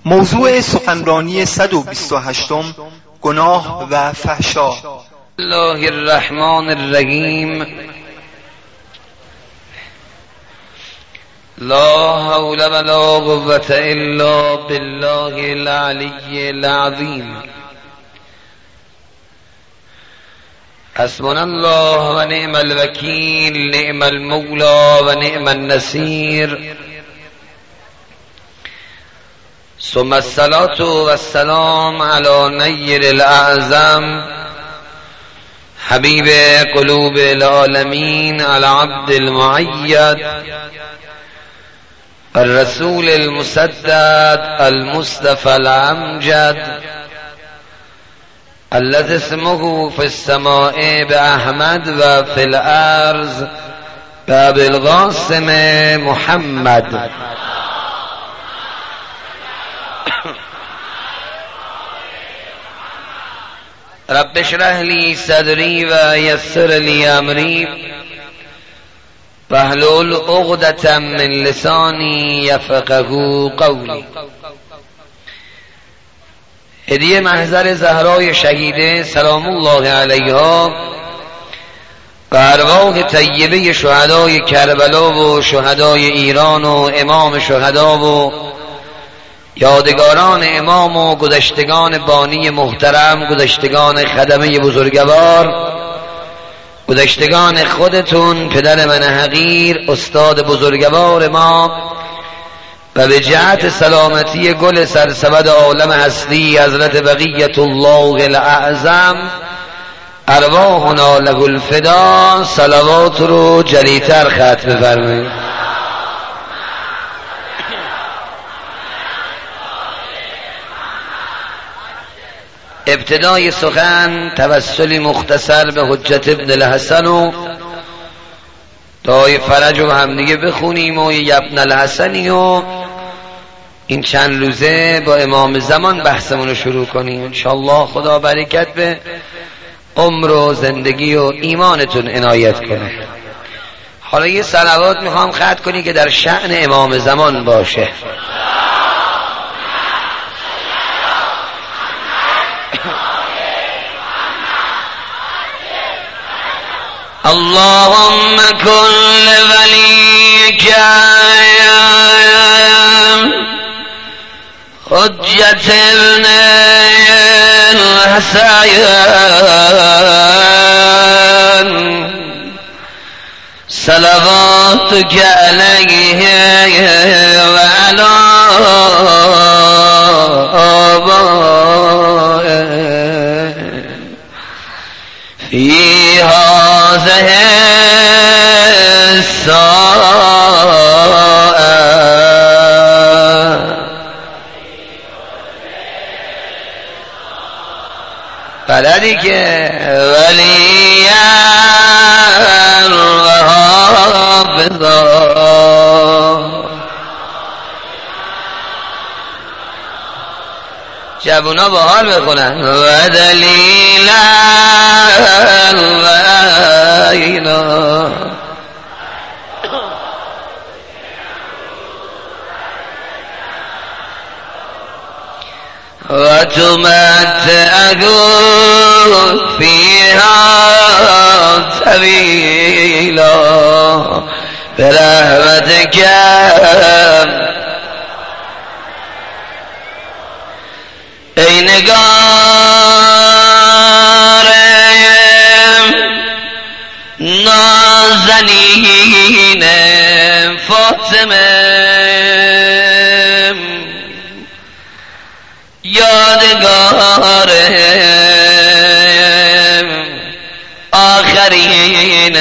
موضوع سخنرانی 128 گناه و فحشا. الله الرحمن الرحیم. لا حول ولا قوة الا بالله العلی العظیم. حسبنا الله و نعم الوکیل، نعم المولا و نعم النصیر. ثم الصلاة والسلام على نیر الاعظم حبیب قلوب العالمین العبد المعید الرسول المسدد المصطفى الامجد الذي اسمه في السماء بأحمد و في الارض بأبي القاسم محمد. رب اشرح لي صدري ويسر لي امري واحلل عقدة من لساني يفقهوا قولي. هدیه محضر زهرای شهیده سلام الله علیها و ارواح طیبه شهدای کربلا و شهدای ایران و امام شهدا و یادگاران امام و گذشتگان بانی محترم، گذشتگان خدمه بزرگوار، گذشتگان خودتون، پدر من حقیر، استاد بزرگوار ما و به جهت سلامتی گل سرسبد عالم هستی حضرت بقیت الله الاعظم ارواحنا له الفدا، صلوات رو جلیتر ختم بفرمایید. ابتدای سخن توسلی مختصر به حجت ابن الحسن و دعای فرج و همدیگه بخونیم و ابن الحسنی و این چند روزه با امام زمان بحثمون رو شروع کنیم انشاءالله. خدا برکت به عمر و زندگی و ایمانتون عنایت کنه. حالا یه صلوات میخوام ختم کنی که در شأن امام زمان باشه. اللهم كن لوليك حجة ابن الحسين صلواتك عليه وعلى آبائه في هذه الساعة بلدك وليا وحافظا جوونا با حال بخونن و دلیلا و اینا و تمتعه فيها طويلا برحمتك ای نگار نازنین فاطمه یادگار آخرین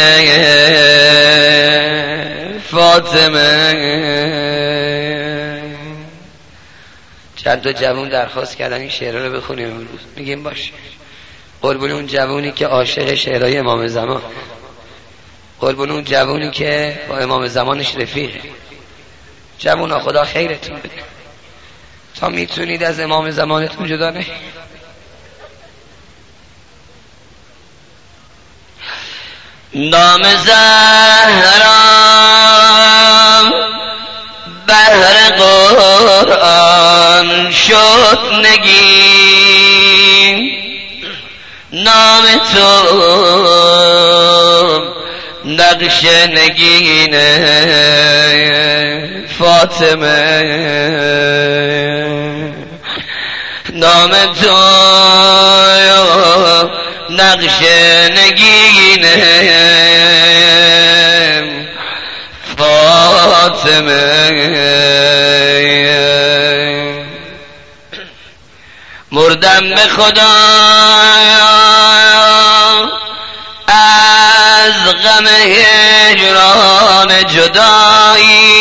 فاطمه. چند تا جوون درخواست کردن این شعرها رو بخونیم امروز. میگیم باشه. قربون اون جوونی که عاشق شعرهای امام زمان، قربون اون جوونی که با امام زمانش رفیقه. جوونا خدا خیرتون بده تا میتونید از امام زمانتون جدا نه. نام زهرا بهر قرآن شد نگین نام تو نقش نگین فاطمه نام تو نقش نگین فاطمه مردم به خدا از غم هجران جدایی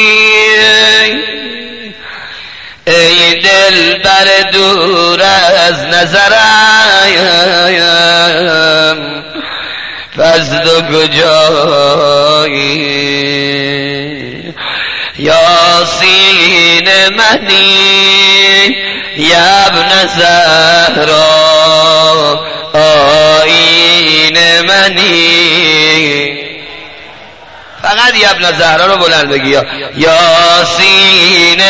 ای دل بر دور از نظرم فضل و کجایی یاسین منی یا ابن زهرا آیین منی فقط یا ابن زهرا رو بلند بگی یاسین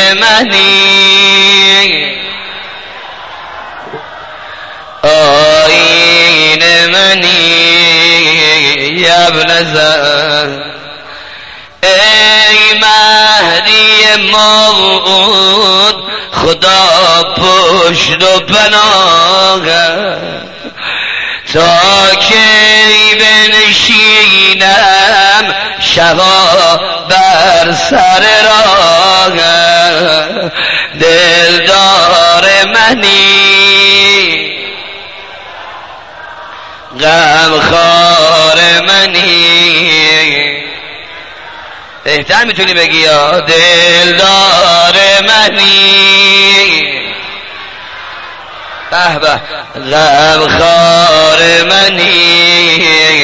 منی آیین منی یا ابن زهرا ای مهدی موعود خدا پشت و پناه تا کی بنشینم شبا بر سر راه دلدار منی غمخوار منی بهتر میتونی بگی یا دلدار منی به به غمخوار منی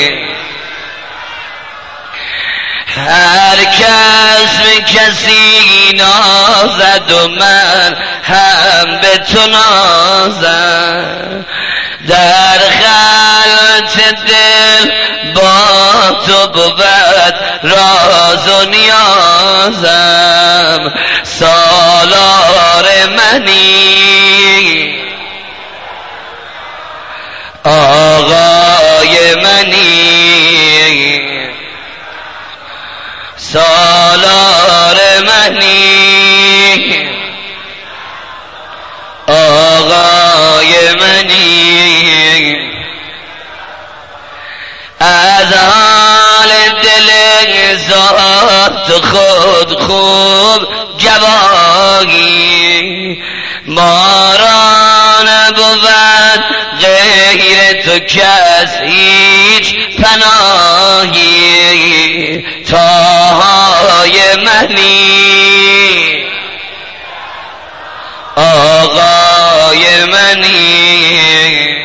هر کس به کسی نازد و من هم به تو نازم در خلوت دل با تو بود راز و نیازم سالار منی آقای منی سالار منی آقای منی از حال دل ذات خود خوب جوابی ما را نبود غیر تو کس هیچ پناهی تاهای منی آقای منی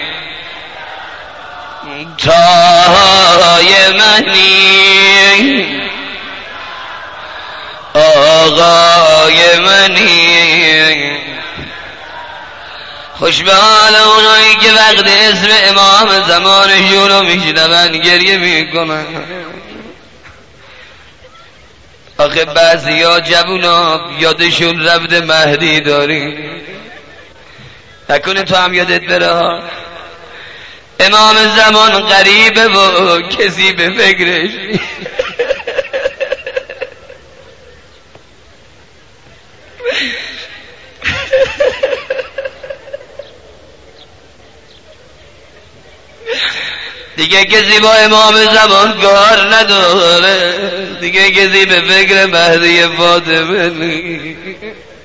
تاهای منی آقای منی خوش به حال اونایی که وقت اسم امام زمانشون رو میشنون گریه میکنن آخه بعضی ها جوونا یادشون رفته مهدی داری نکنه تو هم یادت بره امام زمان غریبه و کسی به فکرش دیگه کسی با امام زمان کار نداره دیگه کسی به فکر مهدی فاطمه نیست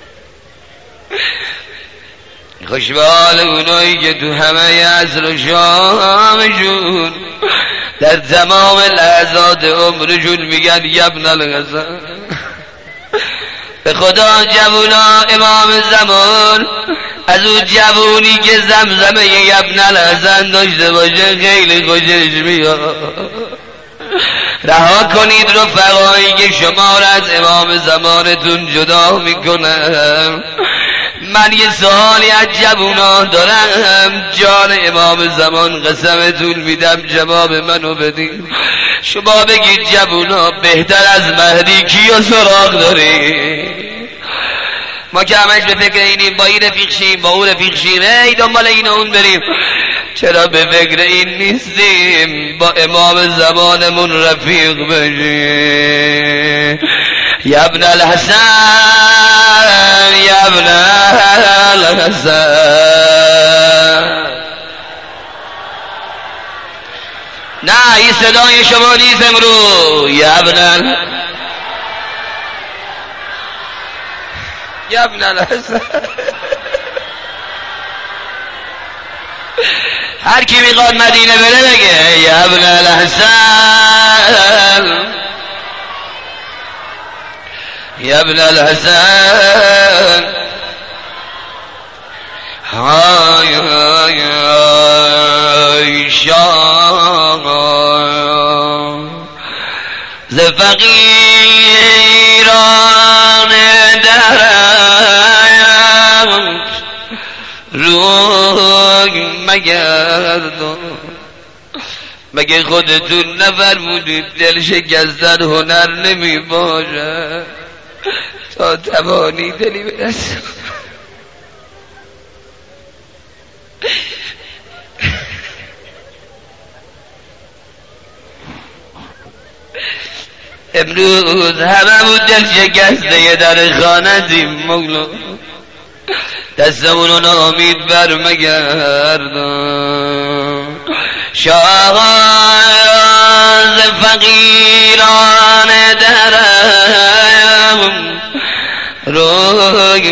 خوش به حال اونایی که تو همه عصر و شامشون در تمام لحظات عمرشون میگن یبن الحسن به خدا جوونا امام زمان از اون جوونی که زمزمه یبن الحسن داشته باشه خیلی خوشش میاد رها کنید رفقایی که شما را از امام زمانتون جدا میکنم من یه سوالی از جوونا دارم جان امام زمان قسمتون میدم جواب منو بدید شما بگید جوونا بهتر از مهدی کیو سراغ داری ما که همش به فکر اینیم با این رفیق شیم با اون رفیق شیم ای دنبال این اون بریم، چرا به فکر این نیستیم با امام زمانمون رفیق بشیم؟ یا ابن الحسن یا ابن الحسن. نه این صدای شما نیست امروز. یا ابن یا ابن الحسن. هر کی میخواد مدینه بره بگه یا ابن الحسن یا ابن الحسن. های های های شاه ز فقیران درم روی مگردان. مگه خودتون نفرمودید دل شکستن هنر نمی باشد تا توانی دلی برسد؟ امروز همه بود دل شکسته در خانه مولا، دستمونو نامید بر مگردان. شاهاز فقیران درم روی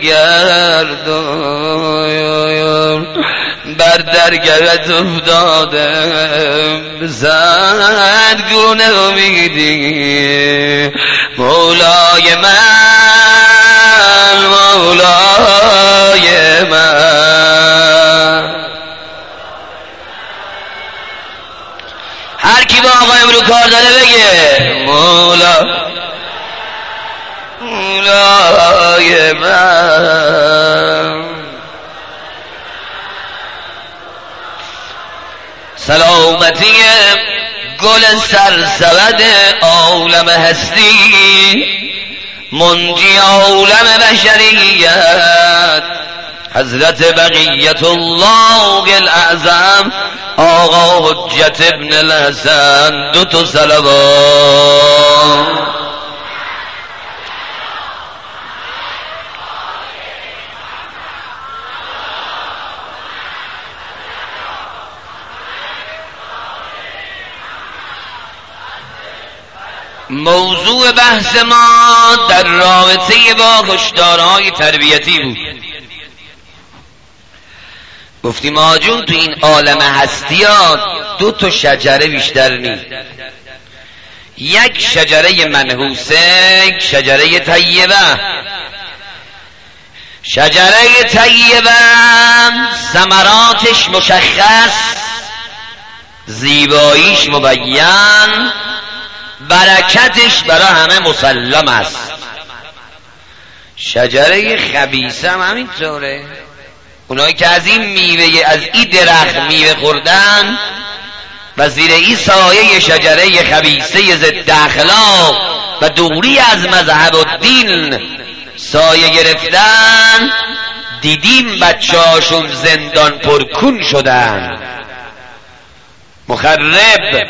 مگردان. بر درگرت افتادم زد گونه امیدی مولای من مولای من. هر کی با آقا امرو کار داره بگه مولا مولای من. سلامتی گل سرسبد عالم هستی منجی عالم بشریت حضرت بقیت الله الاعظم آقا حجت ابن الحسن. دو تا صلوات. موضوع بحث ما در رابطه با هشدارهای تربیتی بود. گفتیم آجون تو این عالم هستیات دو تا شجره بیشتر نیست. یک شجره منحوسه، یک شجره طیبه. شجره طیبه ثمراتش مشخص، زیباییش مبین، برکتش برای همه مسلم است. شجره خبیثه هم همینطوره. اونایی که از این میوه از این درخت میوه خوردن و زیر این سایه شجره خبیثه ضد اخلاق و دوری از مذهب و دین سایه گرفتن، دیدیم بچه‌هاشون زندان پرکون شدن. مخرب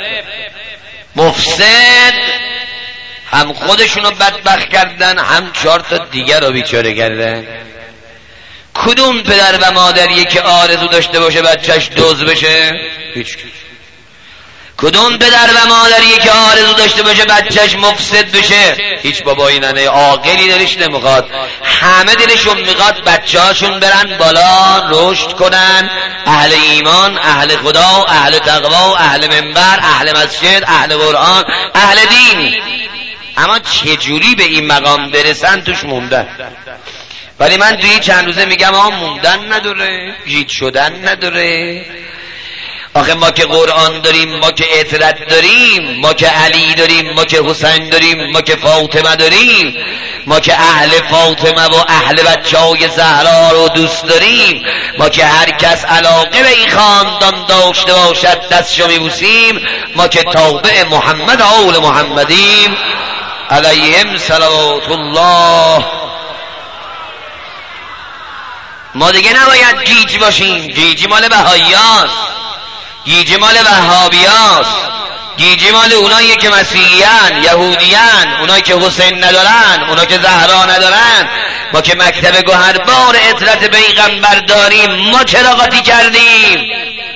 مفسد، هم خودشونو بدبخت کردن هم 4 تا دیگر رو بیچاره کردن. کدوم پدر و مادریه که آرزو داشته باشه بچهش دزد بشه؟ هیچ. کدوم پدر و مادریه که آرزو داشته باشه بچهش مفسد بشه؟ هیچ بابایی ننه عاقلی دلش نمیخواد. همه دلشون میخواد بچه‌هاشون برن بالا، رشد کنن، اهل ایمان، اهل خدا، اهل تقوا، اهل منبر، اهل مسجد، اهل قرآن، اهل دین. اما چجوری به این مقام برسن توش موندن. ولی من توی چند روزه میگم موندن نداره، گیج شدن نداره. آخه ما که قرآن داریم، ما که عطرت داریم، ما که علی داریم، ما که حسین داریم، ما که فاطمه داریم، ما که اهل فاطمه و اهل بچه‌های زهرا رو دوست داریم، ما که هر کس علاقه به این خاندان داشته باشد دستشو میبوسیم، ما که تابع محمد آل محمدیم علیهم صلوات الله. ما دیگه نباید گیج باشیم. گیجی مال بهائیاست، گیجی مال وهابیاست، گیجی مال اونایی که مسیحیان، یهودیان، اونایی که حسین ندارن، اونایی که زهرا ندارن. ما که مکتب گوهربار عطرت پیغمبر داریم، ما چرا قاطی کردیم؟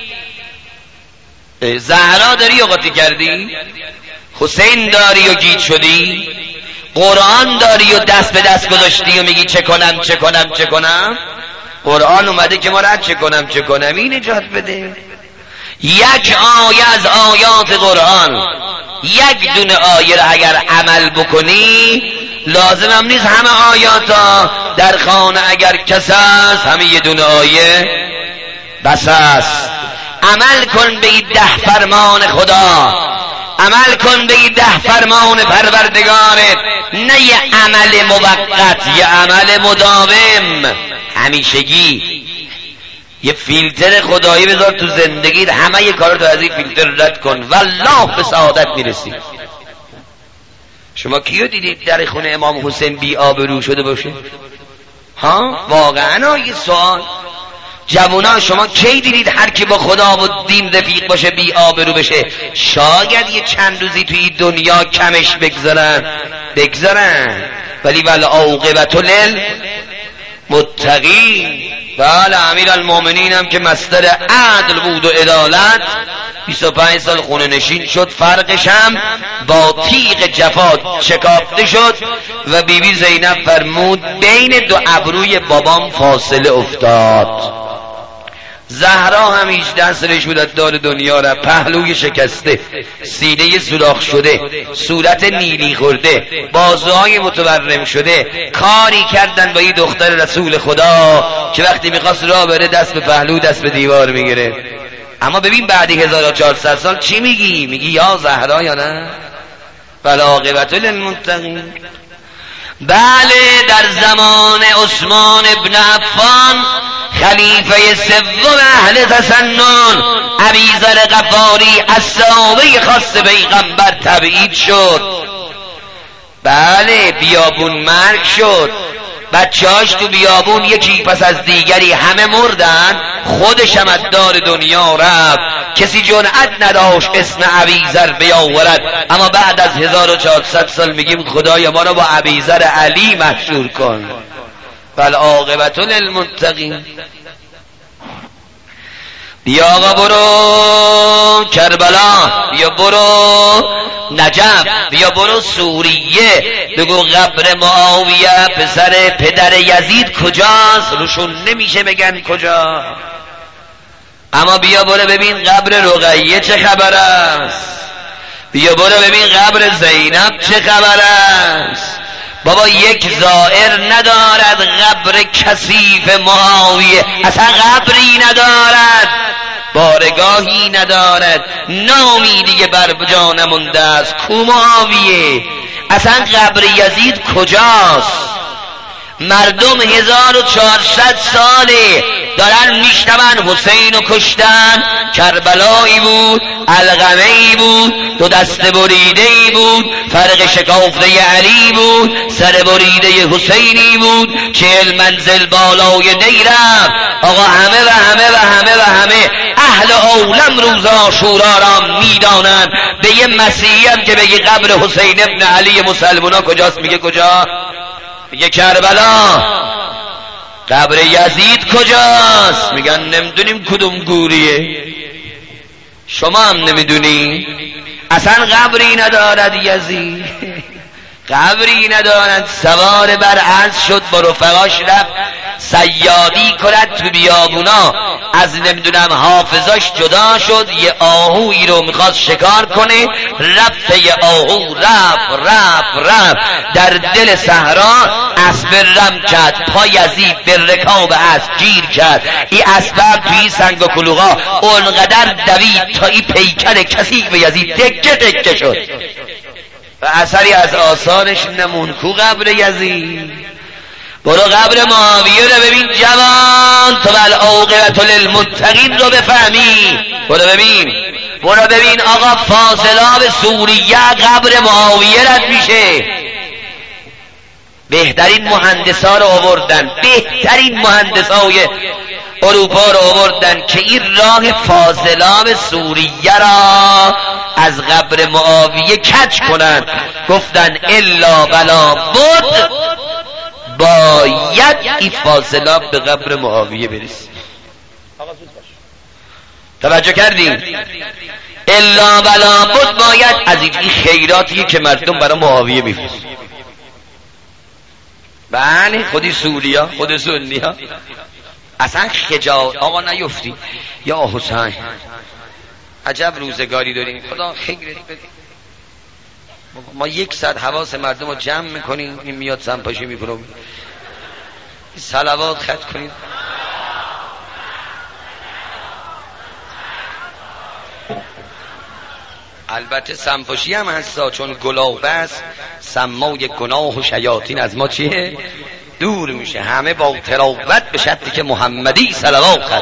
زهرا داری و قاطی کردی؟ حسین داری و گیج شدی؟ قرآن داری و دست به دست گذاشتی و میگی چه کنم چه کنم چه کنم؟ قرآن اومده که ما را چه کنم این نجات بده. یک آیه از آیات قرآن، یک دونه آیه را اگر عمل بکنی، لازم هم نیست همه آیاتا. در خانه اگر کس است همه یه دونه آیه بس است. عمل کن به این 10 فرمان خدا، عمل کن به این 10 فرمان پروردگارت، نه یه عمل موقت، یه عمل مداوم همیشگی. یه فیلتر خدایی بذار تو زندگیت، همه یه کارو تو از این فیلتر رد کن، والله به سعادت میرسی. شما کیو دیدید در خونه امام حسین بی آبرو شده باشه؟ ها واقعا یه سوال. جوونا شما کی دیدید هر کی با خدا و دین رفیق باشه بی آبرو بشه؟ شاید یه چند روزی توی این دنیا کمش بگذارن، ولی والعاقبة للمتقین. بله امیر المومنین هم که مصدر عدل بود و عدالت، 25 سال خونه نشین شد، فرقش هم با تیغ جفا شکافته شد و بیبی زینب فرمود بین 2 ابروی بابام فاصله افتاد. زهرا هم 18 سالش بود، از دار دنیا را، پهلوی شکسته، سینه سوراخ شده، صورت نیلی خورده، بازوهای متورم شده. کاری کردن با این دختر رسول خدا که وقتی میخواست راه بره دست به پهلو دست به دیوار میگیره. اما ببین بعد 1400 سال چی میگی؟ میگی یا زهرا یا نه؟ والعاقبة للمتقین. بله در زمان عثمان ابن عفان خلیفه 3 اهل تسنن ابیذر غفاری از صحابه خاص پیغمبر تبعید شد. بله بیابون مرگ شد، بچه‌هاش تو بیابون یکی پس از دیگری همه مردن، خودش هم از دار دنیا رفت. کسی جرأت نداشت اسم ابیذر بیاورد، اما بعد از 1400 سال میگیم خدایا ما رو با ابیذر علی مشهور کن. والعاقبة للمتقین. بیا آقا برو کربلا، بیا برو نجف، بیا برو سوریه، بگو قبر معاویه پسر پدر یزید کجاست؟ روشون نمیشه بگن کجا. اما بیا برو ببین قبر رقیه چه خبر است، بیا برو ببین قبر زینب چه خبر است. بابا یک زائر ندارد قبر کثیف معاویه، اصلا قبری ندارد، بارگاهی ندارد، نامی دیگه بر جا نمونده است. کو معاویه؟ اصلا قبر یزید کجاست؟ مردم 1400 ساله دارن میشنون حسین رو کشتن، کربلایی بود، علقمه‌ای بود، 2 دست بریده‌ای بود، فرق شکافته علی بود، سر بریده حسینی بود، 40 منزل بالای دی رفت. آقا همه و همه و همه و همه اهل عالم روز عاشورا را میدانند. به یه مسیحی هم که بگی قبر حسین ابن علی مسلمونا کجاست، میگه کجا؟ میگه کربلا. قبر یزید کجاست؟ میگن نمیدونیم کدوم گوریه. شما هم نمیدونی؟ اصلا قبری ندارد یزید، قبری ندارد. سوار بر اسب شد با رفقاش رفت صیادی کند تو بیابونا، از نمیدونم حافظاش جدا شد، یه آهویی رو میخواست شکار کنه، رفت یه آهو رفت در دل صحرا، اسب رم کرد، پا یزید به رکاب اسب گیر کرد. این اسب توی سنگ و کلوغا اونقدر دوید تا این پیکر کثیف یزید تکه تکه شد و اثری از آثارش نمون. کو قبر یزید؟ برو قبر معاویه رو ببین جوان، تو والعاقبة للمتقین رو بفهمی. برو ببین آقا فاصله به سوریه قبر معاویه رد میشه. بهترین مهندسا رو آوردن، بهترین مهندسای اروپا رو آوردن که این راه فاضلاب سوریه را از قبر معاویه کج کنن. گفتن الا بلا بود باید این فاضلاب به قبر معاویه برسید. توجه کردیم؟ الا بلا بود باید از این خیراتی که مردم برای معاویه میفرستن. بله خودی سوریا، خود سنیا اصلا خجالت آقا نیفتی. یا حسین عجب روزگاری داریم، خدا خیرت بده. ما 1 ساعت حواس مردم رو جمع میکنیم، این میاد سنپاشی میکنه صلوات خط کنید. البته سنپاشی هم هستا، چون گلابه است سمای گناه و شیاطین از ما چیه؟ دور میشه. همه با تلاوت به شرطی که محمدی صلوات خط.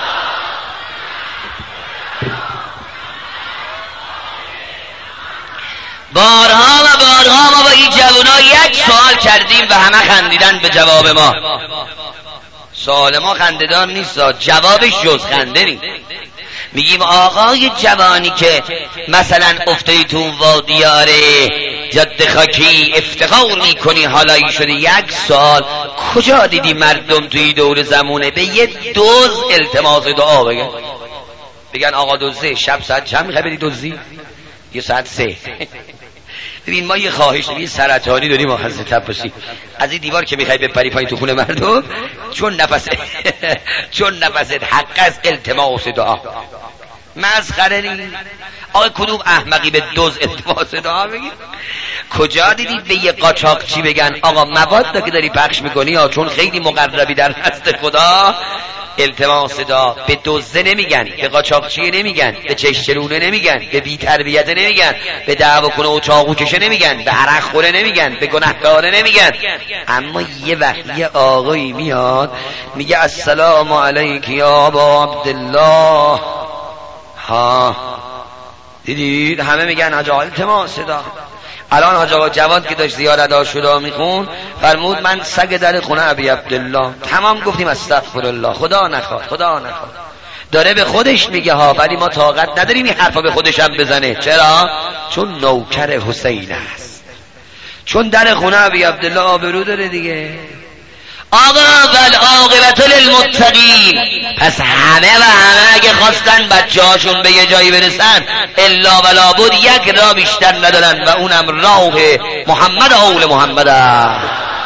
بارها و بارها ما با این جوانا یک سوال کردیم و همه خندیدن به جواب ما. سوال ما خنده‌دار نیست، جوابش جز خنده نیست. میگیم آقای جوانی که مثلا افتادی تو وادی آره جاده خاکی افتخار میکنی حالایی شده، یک سال کجا دیدی مردم توی دور زمونه به یه دوز التماس دعا بگن آقا دوزه شب ساعت چند میخوای بری دوزی؟ یه ساعت 3. ببین ما یه خواهش داریم، یه سرطانی داریم ما حضرت عباسی، از این دیوار که میخوای بپری پایین تو خونه مردم، چون نفست حق از التماس دعا. مسخره نیست. آقا کدوم احمقی به دوز التماس دعا بگی؟ کجا دیدی به یه قاچاقچی بگن آقا مواد که داری پخش میکنی چون خیلی مقربی در نزد خدا التماس دعا؟ به دوزه نمیگن، به قاچاقچی نمیگن، به چشچرونه نمیگن، به بی تربیت نمیگن، به دعوا کنه و چاقو کشه نمیگن، به عرق خوره نمیگن، به گناهکاره نمیگن. اما یه وقت یه آقایی میاد میگه السلام علیک یا ابا عبدالله، ها دیدید همه میگن حاج آقا التماس دعا. الان حاج آقا جواد که داشت زیارت عاشورا میخون فرمود من سگ در خونه ابی عبدالله. تمام گفتیم استغفر الله، خدا نخواد، خدا نخواد. داره به خودش میگه ها، ولی ما طاقت نداریم این حرفا به خودش هم بزنه. چرا؟ چون نوکر حسین است، چون در خونه ابی عبدالله آبرو داره دیگه. آقا والعاقبت للمتقین. پس همه و همه اگه خواستن بچه‌هاشون به یه جایی برسن الا ولا بود یک راه بیشتر ندارن و اونم راه محمد آل محمد است.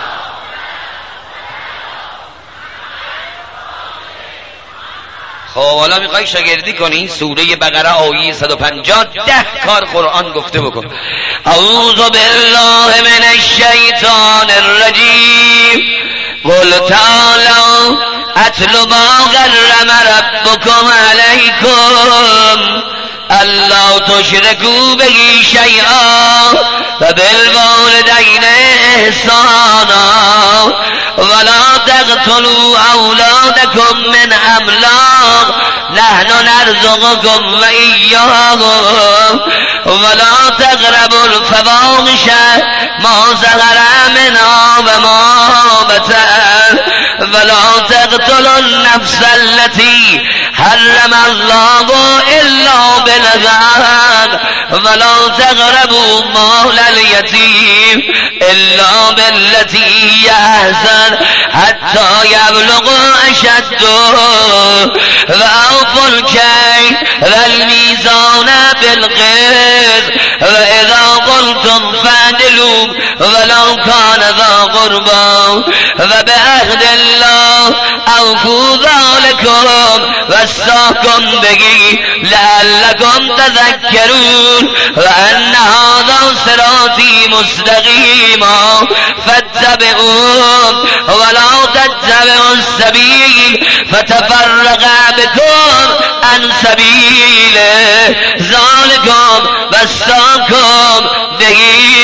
خب حالا میخوای شاگردی کنی سوره بقره آیه 150 10 کار قرآن گفته بکن. اعوذ بالله من الشیطان الرجیم. قل تعالوا اتل ما حرم ربکم علیکم الا تشركوا به شیئا و بالوالدین احسانا ولا تقتلوا اولادکم من املاق نحن نرزقكم و ایاهم ولا تقربوا الفواحش ما ظهر منها و ما بطن ولا تقتلوا النفس التي حرم الله الا بالحق ولا تقربوا مال اليتيم الا بالتي هي احسن حتى يبلغ اشده واوفوا الكيل والميزان بالقسط واذا قلتم فاعدلوا ولو كان ذا قربى وبعهد الله اوفوا ذلكم واستحكم به لعلكم تذكرون وان هذا صراطي مستقيما فاتبعوه ولا تتبعوا السبيل فتفرق بكم عن سبيله ذلكم وصاكم به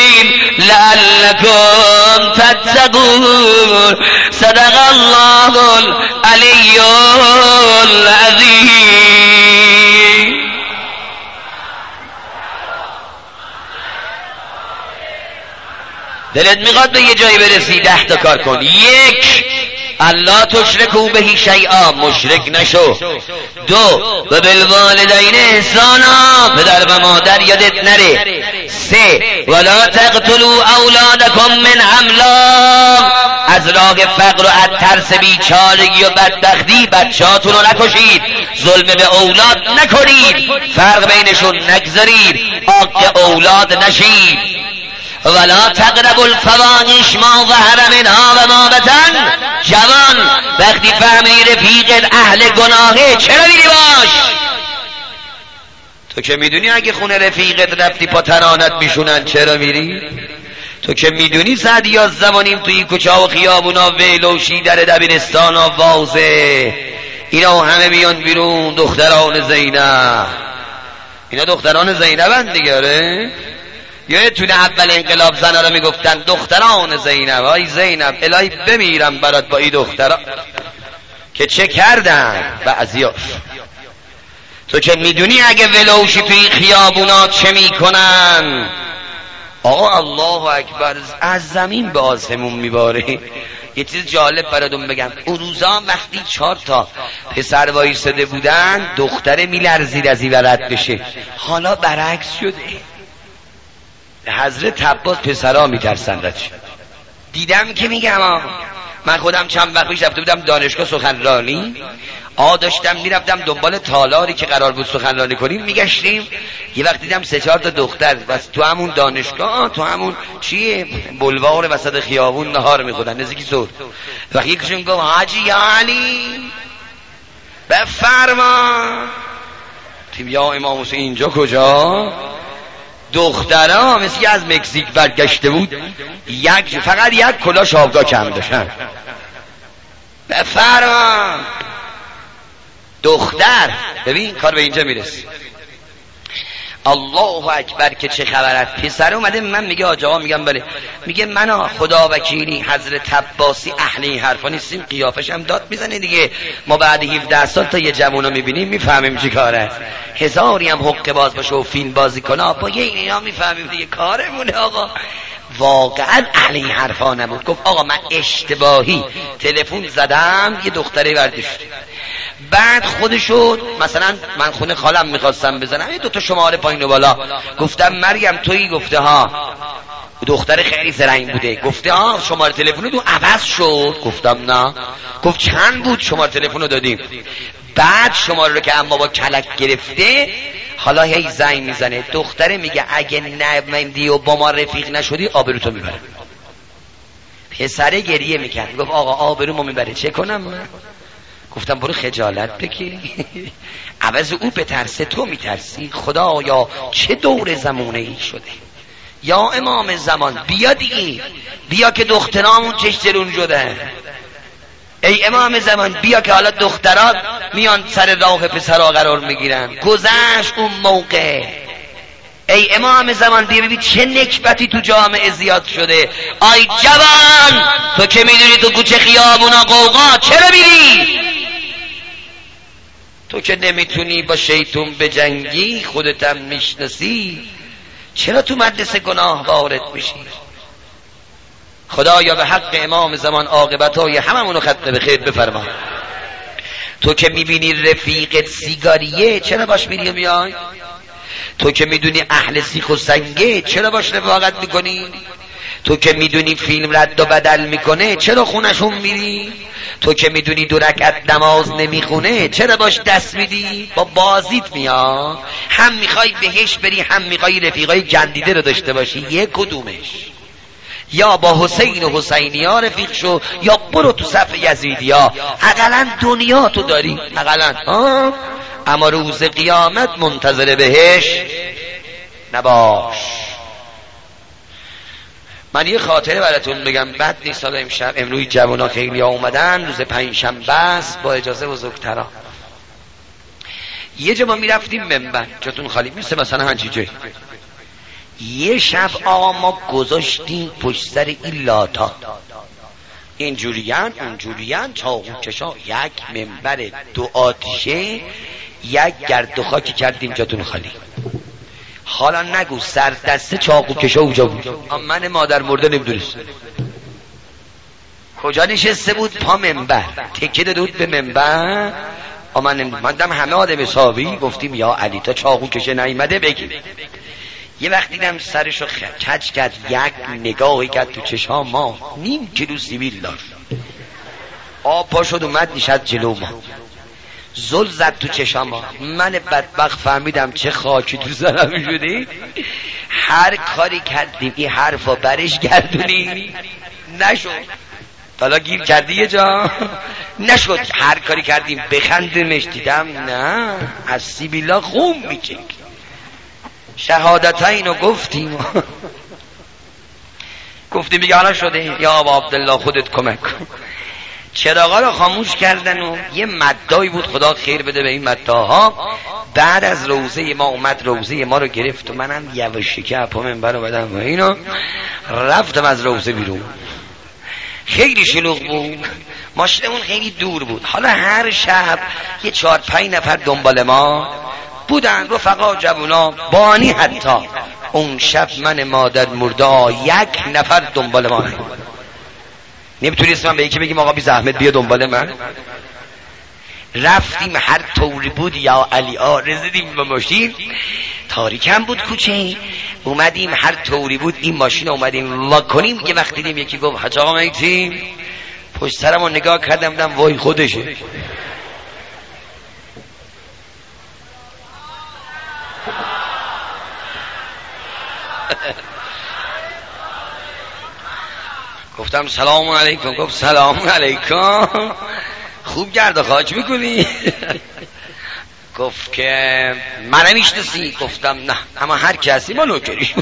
لعلكم تتقون. صدق الله العلی العظیم. دلت میخواد به یه جایی برسی 10 تا کار کن. 1 الله تشرکو بهی شیئا، مشرک نشو. 2 و بالوالدین احسانا، پدر و مادر یادت نره. 3 ولا تقتلوا اولادکم من املاق، از راه فقر و از ترس بیچارگی و بدبختی بچه‌هاتون رو نکشید، ظلم به اولاد نکنید، فرق بینشون نگذارید، عاق اولاد نشید. ولا تقربوا الفواحش ما ظهر منها و ما بطن. جوان وقتی فهمی رفیقت اهل گناهه چرا میری باش؟ تو که میدونی اگه خونه رفیقت رفتی پا ترانت میشونن چرا میری؟ تو که میدونی ساعت 11 توی کوچه و خیابونا ویلوشی در دبیرستان و وازه اینا همه بیان بیرون دختران زینب. اینا دختران زینبن دیگه. یادتونه اول انقلاب زنا رو میگفتن دختران زینب. آی زینب الهی بمیرم برات با این دختران که چه کردن بعضیاش. تو که میدونی اگه ولوشی توی خیابونات چه میکنن. آقا الله اکبر، از زمین به آسمون میباره. یه چیز جالب براتون بگم، اون روزا وقتی 4 تا پسر وایساده بودن دختره میلرزید از این ورد بشه. حالا برعکس شده، حضرت عباس پسرها میترسن رد شد. دیدم که میگم من خودم چند وقت پیش رفته بودم دانشگاه سخنرانی، داشتم میرفتم دنبال تالاری که قرار بود سخنرانی کنیم میگشتیم، یه وقت دیدم 3-4 تا دختر بس تو همون دانشگاه تو همون چیه بلوار وسط خیابون نهار میخوردن نزدیکی ظهر. وقتی یکیشون گفت حاجی علی بفرما. تیم یا امام حسین اینجا کجا؟ دخترها مثل از مکزیک برگشته بود، فقط یک کلاه شابگاه کم داشتن. بفرما دختر. ببین کار به اینجا میرسه. الله اکبر که چه خبرت. پسر اومده من میگه آجا میگم بله، میگه من خدا وکیلی حضرت عباسی اهل این حرفا نیستیم. قیافش هم داد میزنه دیگه. ما بعد 17 سال تا یه جوونا میبینیم میفهمیم چی کاره. هزاری هم حقه باز باشه و فیلم بازی کنه با یه اینا میفهمیم دیگه کارمونه. آقا واقعا اهل این حرفا نبود. گفت آقا من اشتباهی تلفن زدم یه دختره برداشت. بعد خودشو مثلا من خونه خالم میخواستم بزنم، یه 2 تا شماره پایین و بالا، گفتم مریم تویی؟ گفته ها. دختر خیلی زرنگ بوده. گفته ها شماره تلفن تو عوض شد؟ گفتم نه. گفت چند بود؟ شماره تلفن رو دادیم. بعد شماره رو که اما با کلک گرفته حالا هی زنگ میزنه. دختره میگه اگه نمیدی و با ما رفیق نشدی آبروتو میبره. پسره گریه میکرد گفت آقا آبرومو میبره چه کنم من؟ گفتم برو خجالت بکشی. عوض او بترسه تو میترسی. خدایا چه دور زمونه ای شده. یا امام زمان بیا دیگه، بیا که دخترامون چشترون شده. ای امام زمان بیا که حالا دخترات میان سر راه پسرها قرار میگیرن. گذشت اون موقع. ای امام زمان بیا ببین چه نکبتی تو جامعه زیاد شده. آی جوان تو که میدونی تو کوچه خیابونا قوقا چرا میری؟ تو که نمیتونی با شیطون بجنگی خودتم میشناسی چرا تو مدرسه گناه وارد میشی؟ خدایا به حق امام زمان عاقبتای هممونو ختم به خیر بفرما. تو که میبینی رفیقت سیگاریه چرا باش میری و میای؟ تو که میدونی اهل سیخ و سنگه چرا باش رفاقت میکنی؟ تو که میدونی فیلم رد و بدل میکنه چرا خونشون میری؟ تو که میدونی 2 رکعت نماز نمیخونه چرا باش دست میدی؟ با بازیت میاد. هم میخوای بهش بری هم میخوای رفیقای گندیده رو داشته باشی. یک کدومش؟ یا با حسین و حسینی ها رفیق شو یا برو تو صف یزیدی ها. اقلا دنیا تو داری اقلا اما روز قیامت منتظر بهش نباش. من یه خاطره براتون بگم بد نیست. حالا امشب امروز جوانا خیلی ها اومدن، روز 5 شنبه است با اجازه بزرگترا. یه جا ما میرفتیم منبر جاتون خالی میشه مثلا همچی جایی. یه شب آقا ما گذاشتیم پشت سر این لاتا اینجوریان اونجوریان چاقوکشا، یک منبر 2 آتیشه، یک گرد و خاکی کردیم جاتون خالی. حالا نگو سر دسته چاقو کشا اونجا بود. من مادر مرده نمیدونست کجا نشسته بود. پا منبر تکیه داده بود به منبر. من دم همه آدم حسابی گفتیم یا علی تا چاقو کشه نیامده بگی. یه وقت دیدم سرشو کج کرد، یک نگاهی کرد تو چشام ما، 0.5 کیلو سیبیل داشت. آب پا شد اومد نشد جلو ما، زل زد تو چشام ما. من بدبخت فهمیدم چه خاکی تو سرم شده. هر کاری کردیم این حرفا برش گردونی نشد. حالا گیر کردی یه جا نشد. هر کاری کردیم بخندیمش، دیدم نه از سیبیلا خون میچک. شهادتین رو گفتیم میگه حالا شده یا ابا عبدالله خودت کمک کن. چراغا رو خاموش کردن و یه مدایی بود، خدا خیر بده به این مداها. بعد از روزه ما اومد، روزه ما رو گرفت و منم یواشکی که اپا منبر رو بدم و اینو رفتم از روزه بیرون. خیلی شلوغ بود، ماشینمون خیلی دور بود. حالا هر شب یه 4-5 نفر دنبال ما بودن، رفقا جوونا بانی. حتی اون شب من مادر مرده 1 نفر دنبال ما نمیتونیست من به یکی بگیم آقا بی زحمت بیا دنبال من. رفتیم هر طوری بود یا علی رسیدیم به ماشین. تاریکم بود کوچه، اومدیم هر طوری بود این ماشین اومدیم وا کنیم. یه وقت دیدیم یکی گفت حاج آقا میتیم. پشت سرمو نگاه کردم دیدم وای خودشه. گفتم سلام علیکم. گفت سلام علیکم، خوب گرد و خاک میکنی؟ گفت که من میشناسی؟ گفتم نه اما هر کسی ما نوکری.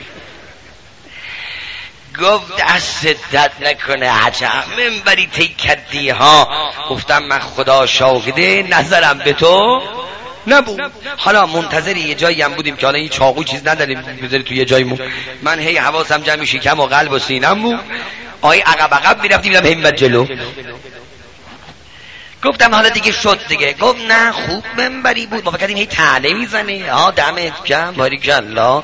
گفت دست دد نکنه عجب منبری تی کردی ها. گفتم من خدا شاهده نظرم به تو نبود. حالا منتظر یه جایی هم بودیم که حالا این چاقو چیز نداریم بذاری تو یه جایمون. من هی حواسم جمع شکم و قلب و سینم بود. آی عقب میرفتیم دیدم همت جلو. گفتم حالا دیگه شد دیگه. گفت نه خوب منبری بود، ما فکر کردیم هی طعنه میزنه. دمت گرم باریکالله.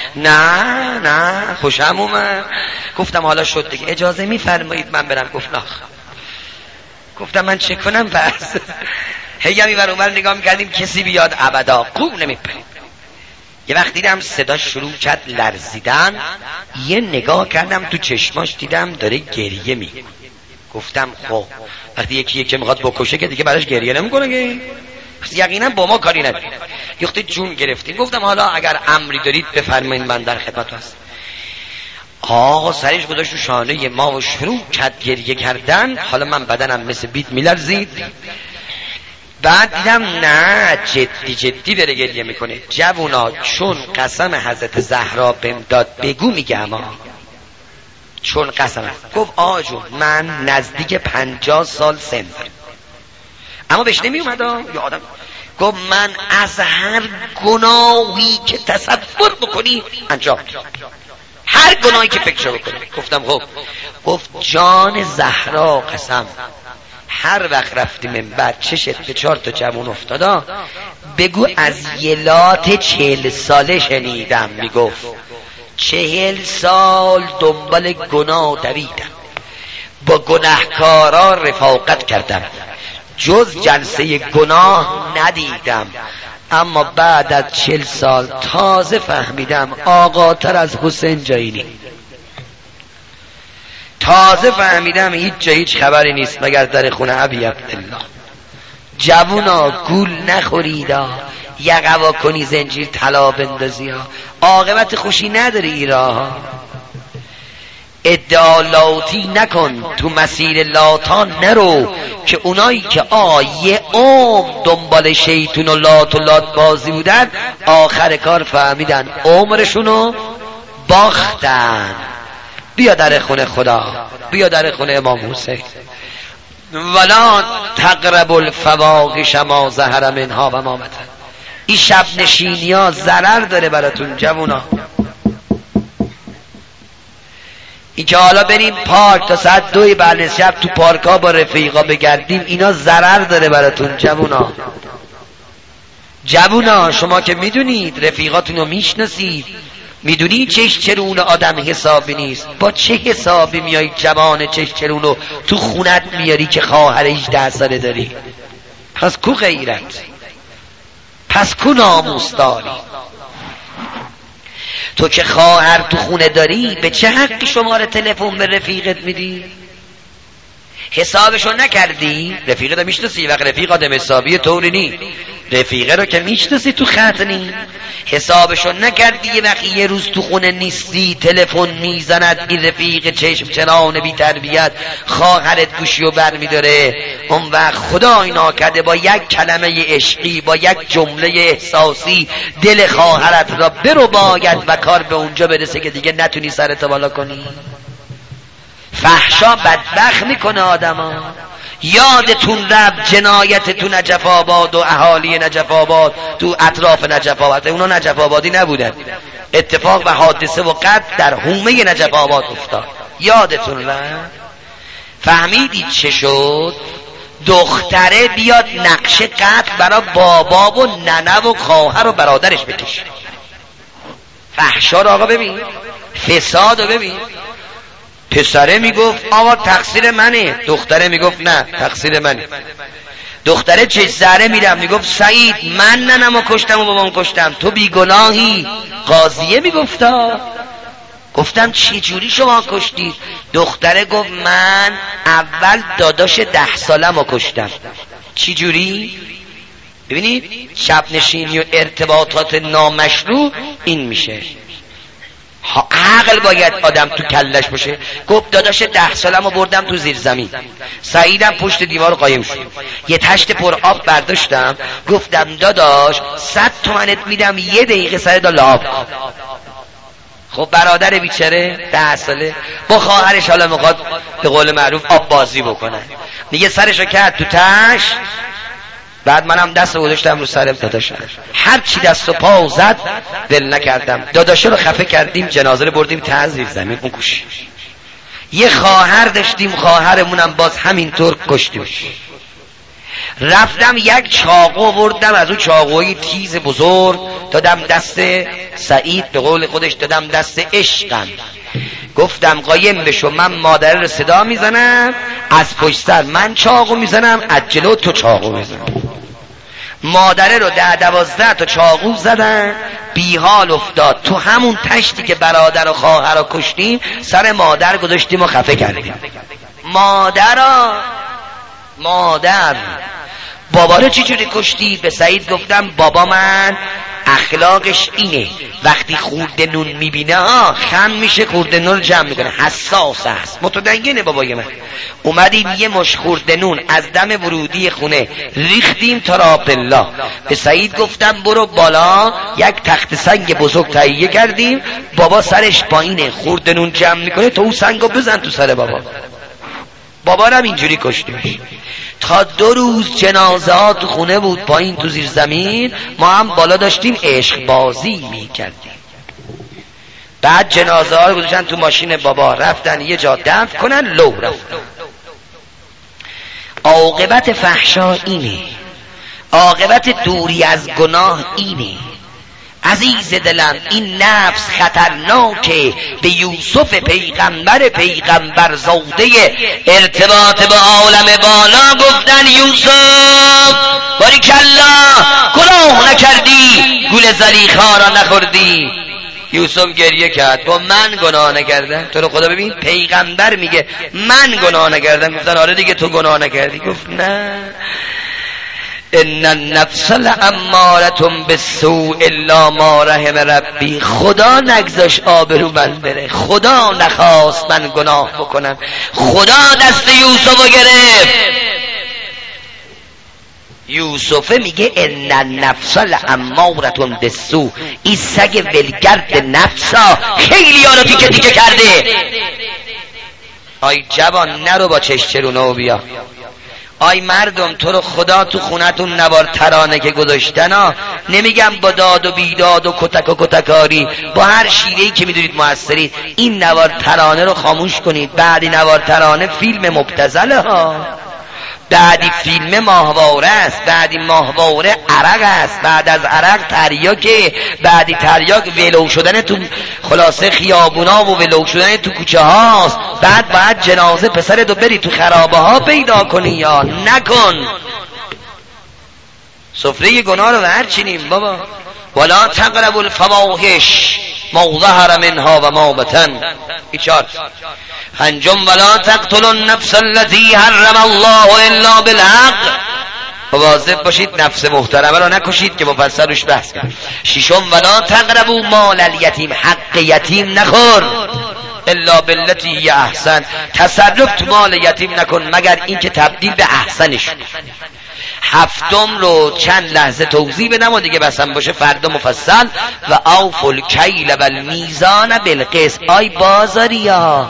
نه خوشم اومد. گفتم حالا شد دیگه، اجازه میفرمایید من برم؟ گفت نه. گفتم من چه کنم پس؟ هی اینور اونور نگاه میکردیم کسی بیاد ابدا خوب نمیپریم. یه وقت دیدم صدا شروع کرد لرزیدن. یه نگاه کردم تو چشماش دیدم داره گریه میکنه. گفتم خب وقتی یکی میخواد بکشه که دیگه براش گریه نمیکنه که یقینا با ما کاری نداره. یخته جون گرفتیم. گفتم حالا اگر امری دارید بفرمایید من در خدمت هستم. آقا سرش گذاشت رو شانه ما و شروع کرد گریه کردن. حالا من بدنم مثل بیت میلرزید. بعد دیدم نه جدی داره گریه میکنه. جوونا چون قسم حضرت زهرا بهم داد بگو میگم چون قسم. گفت آجون من نزدیک 50 سال سن دارم اما بهش نمی اومد یا آدم. گفت من از هر گناهی که تصور بکنی انجام، هر گناهی که فکر بکنی. گفتم خب. گفت جان زهرا قسم هر وقت رفتی منبر چشت به 4 تا جوون افتادا بگو از یلات 40 ساله شنیدم. میگفت 40 سال دنبال گناه دویدم، با گناهکارا رفاقت کردم، جز جلسه گناه ندیدم. اما بعد از 40 سال تازه فهمیدم آقاتر از حسین جایی نیست. تازه فهمیدم هیچ جا هیچ خبری نیست مگر در خونه ابی عبدالله. جوونا گول نخوریدا، یقوا کنی زنجیر طلا بندازی ها، عاقبت خوشی نداری ایرا. ادعالاتی نکن، تو مسیر لاتا نرو، که اونایی که یه دنبال شیطون و لات بازی بودن آخر کار فهمیدن عمرشونو باختن. بیا در خونه خدا، بیا در خونه امام حسین. ولا تقرب الفواحش ما ظهر منها و ما بطن. این شب نشینی ها ضرر داره براتون جوونا. این که حالا بریم پارک تا ساعت 2 بعد شب تو پارک ها با رفیقا بگردیم، اینا ضرر داره براتون جوونا. جوونا شما که میدونید، رفیقاتون رو میشناسید، میدونید چشچرون آدم حسابی نیست. با چه حسابی میای جوان چشچرون رو تو خونت میاری که خواهر 18 ساله داری؟ پس کو غیرت؟ پس کو ناموس داری؟ تو که خواهر تو خونه داری به چه حقی شماره تلفن به رفیقت میدی؟ حسابشو نکردی؟ رفیقت رو میشناسی؟ وقت رفیق آدم حسابی طوری نی. رفیقه رو که میشناسی تو خط نی. حسابشو نکردی یه وقتی یه روز تو خونه نیستی تلفن میزند این رفیق چشم چران بی تربیت خواهرت گوشی رو بر میداره، اون وقت خدای ناکرده با یک کلمه عشقی، با یک جمله احساسی دل خواهرت را برو باید و کار به اونجا برسه که دیگه نتونی سرت بالا کنی. فحشا بدبخت میکنه آدما. یادتون رفت جنایت تو نجف آباد و اهالی نجف آباد، تو اطراف نجف آباد، اونا نجف آبادی نبودن، اتفاق و حادثه و قتل در حومه نجف آباد افتاد. یادتون رفت؟ فهمیدید چه شد؟ دختره بیاد نقش قتل برای بابا و ننه و خواهر و برادرش بکشه. فحشا رو آقا ببین، فساد رو ببین. پسره میگفت آقا تقصیر منه، دختره میگفت نه تقصیر منه. دختره چش زهره میرم میگفت سعید من ننمو کشتم و بابام کشتم، تو بیگناهی. قاضیه میگفتا. گفتم چه جوری شما کشتید؟ دختره گفت من اول داداش 10 سالمو کشتم. چی جوری؟ ببینید شب نشینی و ارتباطات نامشروع این میشه. عقل باید آدم تو کلش باشه. گفت داداش 10 سالمو بردم تو زیر زمین، سعیدم پشت دیوار قایم شد، یه تشت پر آب برداشتم گفتم داداش 100 تومنت میدم یه دقیقه سر دا لاب. خب برادر بیچاره 10 ساله با خواهرش حالا میخواد به قول معروف آب بازی بکنه، دیگه سرشو کرد تو تش. بعد منم دست گذاشتم رو سرم داداشم، هر چی دست و پا زد ول نکردم. داداشه رو خفه کردیم، جنازه رو بردیم ته زیر زمین اون گوشه. یه خواهر داشتیم، خواهرمونم باز همینطور کشتیم. رفتم یک چاقو بردم، از اون چاقوی تیز بزرگ دادم دست سعید، به قول خودش دادم دست عشقم. گفتم قایم بشو، من مادر رو صدا میزنم، از پشت سر من چاقو میزنم، از جلو تو چاقو میزنم. مادره رو 10-12 تا چاقو زدن، بی حال افتاد. تو همون تشتی که برادر و خواهر رو کشتیم سر مادر گذاشتیم و خفه کردیم. مادر بابا رو چی جوری کشتی؟ به سعید گفتم بابا من اخلاقش اینه وقتی خورده نون میبینه خم میشه، خورده نون رو جمع میکنه، حساس است، متدینه بابای من. اومدیم یه مش خورده نون از دم ورودی خونه ریختیم تا راه بالله. به سعید گفتم برو بالا، یک تخت سنگ بزرگ تهیه کردیم، بابا سرش پایینه خورده نون جمع میکنه، تو اون سنگو بزن تو سر بابا. بابا رو اینجوری کشتیم. تا 2 روز جنازه ها تو خونه بود پایین تو زیر زمین، ما هم بالا داشتیم عشق بازی میکردیم. بعد جنازه ها رو گذاشتن تو ماشین بابا، رفتن یه جا دفن کنن، لو رفتن. عاقبت فحشا اینه، عاقبت دوری از گناه اینه. عزیز دلم این نفس خطرناکه. به یوسف پیغمبر زاده ارتباط به عالم بالا گفتن یوسف باریکالله گناه نکردی، گول زلیخا را نخوردی. یوسف گریه کرد با من گناه نکردم. تو رو خدا ببین پیغمبر میگه من گناه نکردم. گفتن آره دیگه تو گناه نکردی. گفت نه، ان النفس لاماره بالسوء الا ما رحم ربی. خدا نگذاش آبرو من بره، خدا نخواست من گناه بکنم، خدا دست یوسفو گرفت. یوسف میگه ان النفس لاماره بالسوء. این سگ ولگرد نفسا خیلی ها رو تیکه تیکه کرده. آی جوان نرو با چشچرونو بیا. آی مردم تو رو خدا تو خونتون نوار ترانه که گذاشتن نمیگم با داد و بیداد و کتک و کتکاری، با هر شیوهی که میدونید موثرید، این نوار ترانه رو خاموش کنید. بعدی نوار ترانه فیلم مبتذله ها. بعدی فیلم ماهواره است، بعدی ماهواره عرق است، بعد از عرق تریاکه، بعدی تریاک ولو شدن تو خلاصه خیابونا و ولو شدن تو کوچه هاست، بعد باید جنازه پسرتو بری تو خرابه ها پیدا کنی یا نکن. سفره گناه رو هر چینیم بابا. ولا تقربوا الفواحش ما ظهر منها و ما بطن. ایچار پنجم ولا تقتلوا النفس التي حرم الله الا بالحق. مواظب باشید نفس محترمه رو نکشید که مفصل روش بحث کنیم. ششم ولا تقربوا مال الیتیم، حق یتیم نخور الا بالتي هي احسن. تصرف تو مال یتیم نکن مگر اینکه تبدیل به احسنش. هفتم رو چند لحظه توضیح بدم و دیگه بسم باشه فردا مفصل. و اوفوا الکیل والمیزان بالقسط. آی بازاریا،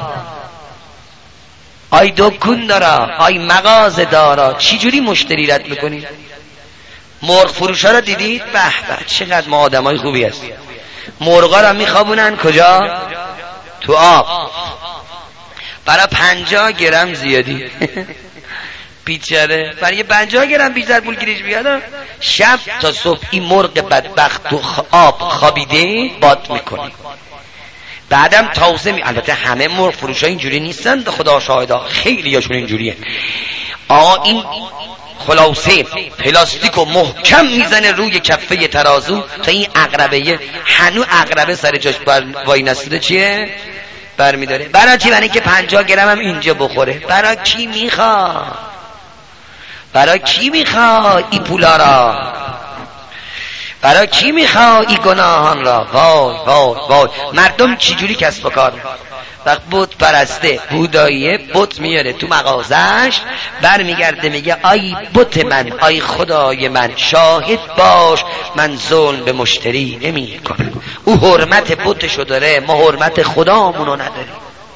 آی دکون دارا، آی مغازه دارا، چی جوری مشتری رد میکنی؟ مرغ فروشا رو دیدید؟ به به چقدر ما آدمای خوبی هست. مرغا رو میخوابونن کجا؟ تو آب. برای 50 گرم زیادی بیچاره، برای 50 گرم بیشتر پول گیرش بیاد. شب تا صبح این مرغ بدبخت تو آب خوابیده باد میکنه. بعدم تازه البته همه مرغ فروشا اینجوری نیستن، خدا شاهدا خیلی هاشون اینجوریه. این خلاصه پلاستیکو محکم میزنه روی کفه ترازو تا این عقربه، هنو عقربه سر جاش وای نسیده چیه برمیداره. برای چی؟ برای که 50 گرم هم اینجا بخوره. برای کی میخواد؟ برای کی میخواد این پولا را؟ برای کی میخواد این گناهان را؟ وای وای وای. مردم چجوری کسب و کار وقت بت پرسته بوداییه بت میاره تو مغازش، برمیگرده میگه آی بت من، آی خدای من، شاهد باش من ظلم به مشتری نمی کنم. او حرمت بتشو داره، ما حرمت خدامونو نداریم.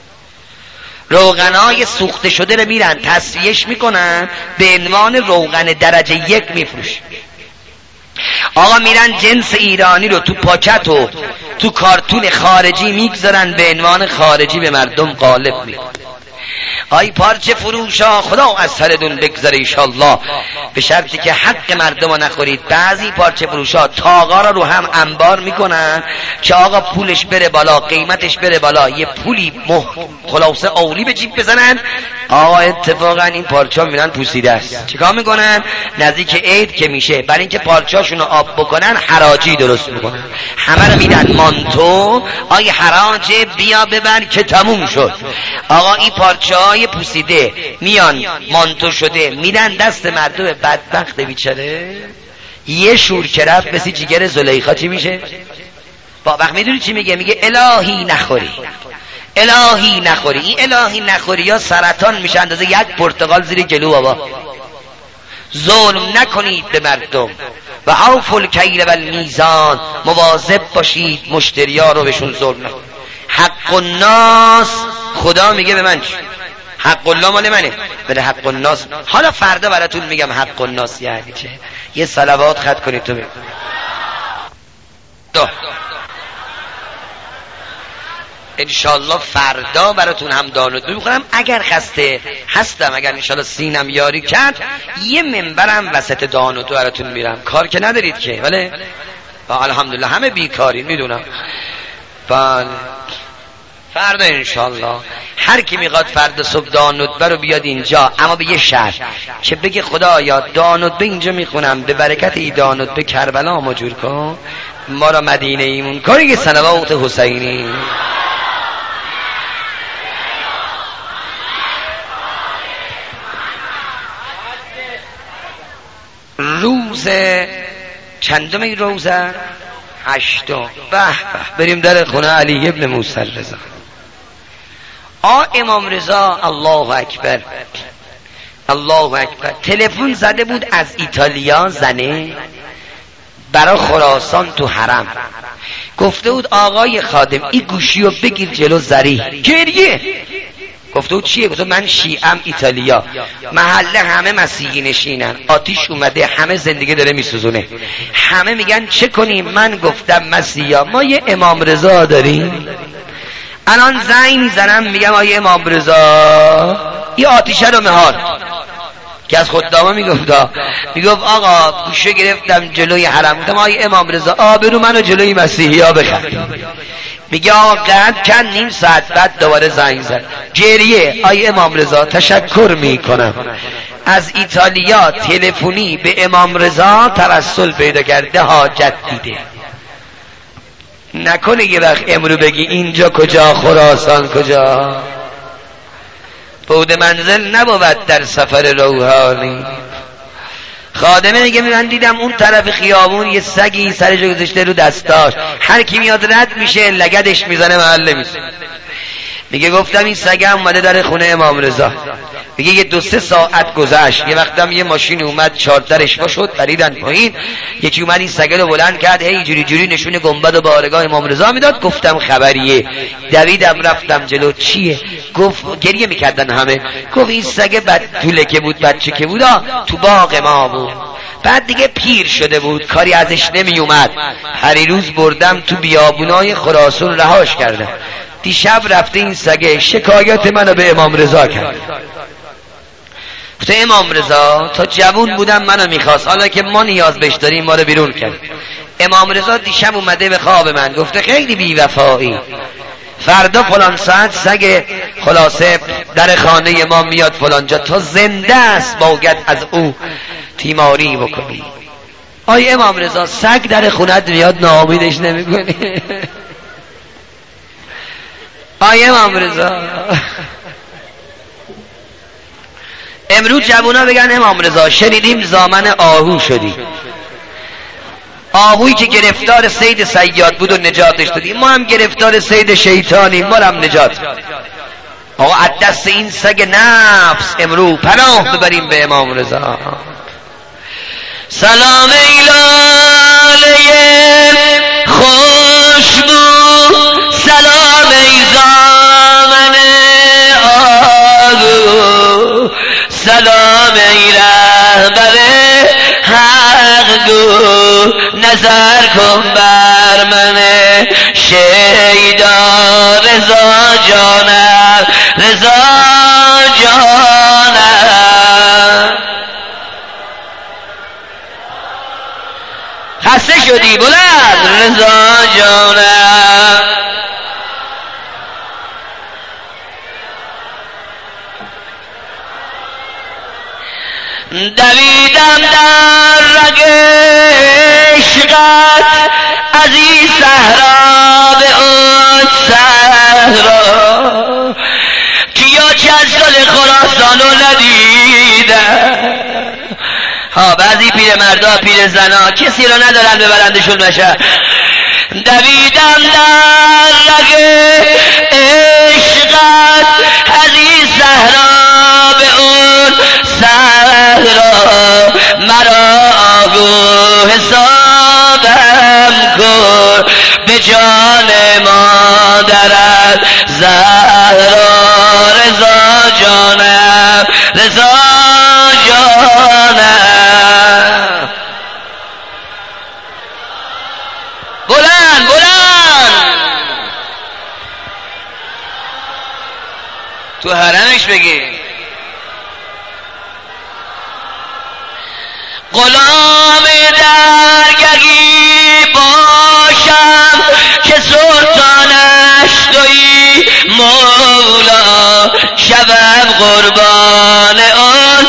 روغنای سوخته شده رو میرن تصفیهش میکنن به عنوان روغن درجه 1 میفروش. آقا میرن جنس ایرانی رو تو پاکت و تو کارتون خارجی میگذارن به عنوان خارجی به مردم غالب میکنن. آی پارچه فروشا خدا از سرتون بگذاره ایشالله، به شرطی که حق مردم رو نخورید. بعضی پارچه فروشا تاقا رو هم انبار میکنن که آقا پولش بره بالا، قیمتش بره بالا، یه پولی خلاصه اولی به جیب بزنن. آقا اتفاقا این پارچه میرن پوسیده است. چیکار میکنن؟ نزدیک عید که میشه برای اینکه پارچه‌شون رو آب بکنن حراجی درست میکنن، همه رو میدن مانتو. آی حراجه بیا ببر که تموم شد. آقا این پارچه‌های پوسیده میان مانتو شده میدن دست مردم بدبخت بیچاره. یه شور که رفت بسی جگر زلیخا چی میشه؟ با وقت میدونی چی میگه؟ میگه الهی نخوری، الهی نخوری. این الهی نخوری یا سرطان میشه اندازه یک پرتقال زیر جلو بابا. ظلم نکنید به مردم. و اوفوا الکیل والمیزان، مواظب باشید مشتریا رو بهشون ظلم نکنید. حق الناس، خدا میگه به من حق الله مال منه، بده حق الناس. حالا فردا براتون میگم حق الناس یعنی چه. یه صلوات خط کنید تو انشالله فردا براتون هم دانود میخورم. اگر خسته هستم، اگر انشالله سینم یاری کرد، یه منبرم وسط دانود براتون میرم. کار که ندارید که، ولی الحمدلله همه بیکاری میدونم. بله فردا انشالله هر کی میخواد فردا صبح دانودبه رو بیاد اینجا، اما به یه شرط که بگه خدایا دانودبه اینجا میخونم، به برکت ای دانودبه کربلا مجور کن، ما را مدینه ایمون کن. یه صلوات حسینی. روز چندم این روزه؟ 8. به به بریم در خونه علی ابن موسی رضا. امام رضا الله اکبر الله اکبر تلفن زده بود از ایتالیا، زنه برای خراسان تو حرم. گفته بود آقای خادم این گوشی رو بگیر جلو زری. گریه. گفته بود چیه؟ گفته من شیعم ایتالیا، محله همه مسیحی نشینن، آتیش اومده، همه زندگی داره میسوزونه، همه میگن چه کنیم؟ من گفتم مسیحا ما یه امام رضا داریم. الان زنگ میزنم میگم آیه امام رضا این آتیشه رو مهار. که از خداما میگفت آقا گوشه گرفتم جلوی حرم، گفتم آقای امام رضا آبرو منو جلوی مسیحی ها بخر. میگه آقا قد کن، نیم ساعت بعد دوباره زنگ زد گریه، آقای امام رضا تشکر میکنم از ایتالیا تلفنی به امام رضا توسل پیدا کرده، حاجت دیده. نکنه یه وقت امرو بگی اینجا کجا خراسان کجا، بود منزل نبود در سفر روحانی. خادمه میگه من دیدم اون طرف خیابون یه سگی سرش گذاشته رو دستاش، هر کی میاد رد میشه لگدش میزنه محله میشه. میگه گفتم این سگ هم اومده در خونه امام رضا. میگه یه 2-3 ساعت گذشت، یه وقتم یه ماشین اومد 4 درش وا شد، پریدن پایین، یکی اومد این سگ رو بلند کرد، هی جوری جوری نشون گنبد و بارگاه امام رضا میداد. گفتم خبریه، دویدم رفتم جلو. چیه؟ گفت گریه میکردن همه. گفت این سگ بدطوله که بود، بچه که بود تو باغ ما بود، بعد دیگه پیر شده بود، کاری ازش نمی اومد. پریروز بردم تو بیابونای خراسان رهاش کردم، دیشب رفته این سگه شکایت منو به امام رضا کرد. گفته امام رضا تا جوون بودم منو میخواست، حالا که ما نیاز بهش داریم ما رو بیرون کرد. امام رضا دیشب اومده به خواب من گفته خیلی بی‌وفایی، فردا فلان ساعت سگ خلاصه در خانه ما میاد فلان جا، تا زنده است باید از او تیماری بکنی. آی امام رضا سگ در خونت میاد ناامیدش نمیکنی؟ آی امام رضا امروز جوونا بگن امام رضا شنیدیم زامن آهو شدی، آهویی که گرفتار صید صیاد بود و نجاتش دادیم، ما هم گرفتار صید شیطانیم، ما هم نجات. آقا از دست این سگ نفس امروز پناه ببریم به امام رضا. سلام ایلاله خوشبو، سلام ای زامن آهو، سلام ای رهبر حق گو، نظر کن بر من شیدا رضا جانم، رضا جانم. خسته شدی بلند رضا جانم. دویدم در رگ عشقت از این صحرا به اون صحرا، کیا چه از گل خراسانو ندیدن. بعضی پیر مردا پیر زنا کسی رو ندارن ببرندشون مشهد. دویدم در رگ عشقت از این صحرا به اون صحرا، مرا آگو حسابم کن به جان مادرت زهرا، رضا جانم، رضا جانم. بلند بلند تو حرمش بگی غلام درگهی باشم که سلطانش تویی مولا، شبم قربان اون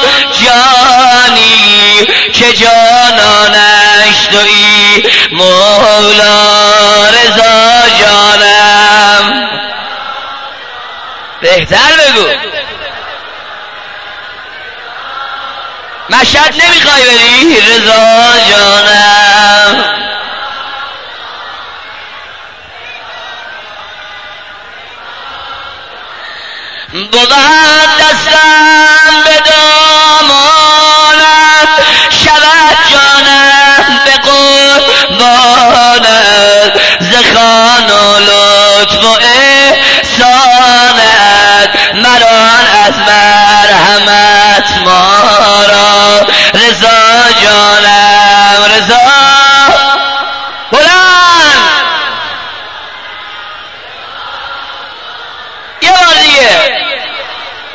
جانی که جانانش تویی مولا، رضا جانم. بهتر بگو مشهد نمیخوای بری رضا جانم. بود دستم به دامانت، شود جانم به قربانت، زخان و لطف و احسانت، مران از مرحمت ما را، رضا جانم، رضا. بلند یه بار دیگه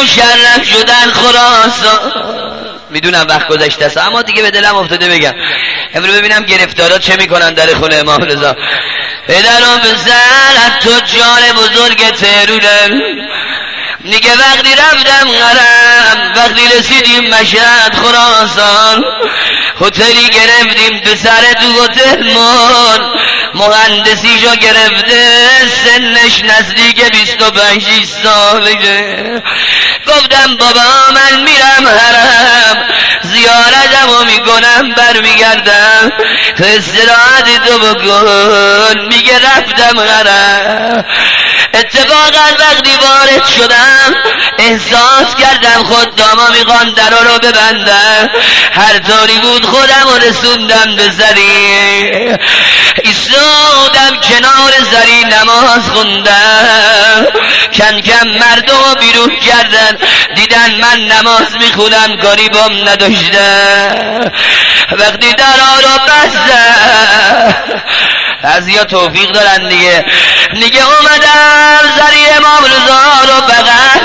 مشرف شدن خراسان. میدونم وقت گذشته است اما دیگه به دلم افتاده بگم امروز ببینم گرفتارات چه میکنن در خونه امام رضا. پدر و پسر تجار بزرگ تهران میگه وقتی رفتم حرم، وقتی رسیدیم مشهد خراسان، هتلی گرفتیم پسر تو هتل مهندسیشو گرفته، سنش نزدیک 25 سالشه. گفتم بابا من میرم حرم زیارتمو میکنم برمیگردم، تو استراحت تو بکن. میگه رفتم حرم، اتفاقا وقتی وارد شدم احساس کردم خداما میخوان در رو ببندن. هر طوری بود خودم رو رسوندم به زری، ایستادم کنار زری نماز خوندم. کم کم مردم بیرون کردن، دیدن من نماز میخونم کاری بام نداشتن. وقتی درها رو بستم، بعضیا توفیق دارن دیگه اومدم زری امام رضا رو بغل